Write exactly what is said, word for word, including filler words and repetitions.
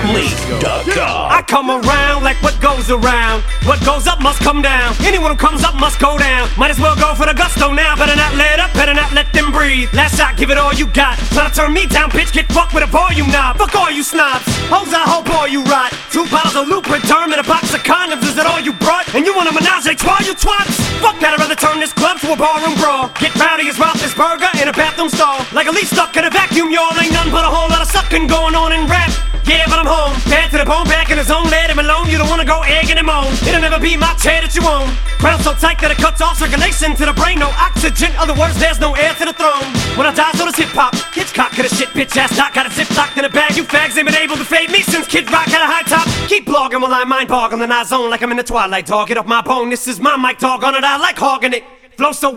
lee dot com. I come around like what goes around. What goes up must come down. Anyone who comes up must go down. Might as well go for the gusto now. Better not let up, better not let them breathe. Last shot, give it all you got. Try to turn me down, bitch, get fucked with a volume knob. Fuck all you snobs, hoes I hope all you rot. Two bottles of Lupin term and a box of condoms, is it all you brought? And you want a menage a trois, you twats? Fuck that, I'd rather turn this club to a barroom brawl. Get rowdy as Roethlisberger in a bathroom stall. Like a leaf stuck in a vacuum, y'all. Ain't nothing but a whole lot of sucking going on in rap. Yeah, but I'm home, bad to the bone, back in his own, let him alone. You don't wanna go egging him on. It'll never be my chair that you own. Crown so tight that it cuts off circulation to the brain. No oxygen, other words, there's no air to the throne. When I die, so does hip-hop. Hitchcock got a shit, bitch ass doc. Got a zip locked in a bag. You fags ain't been able to fade me since Kid Rock had a high top. Keep blogging while I mind bog on the night zone like I'm in the twilight, dog. Get off my bone, this is my mic, dog. On it, I like hogging it. Flow so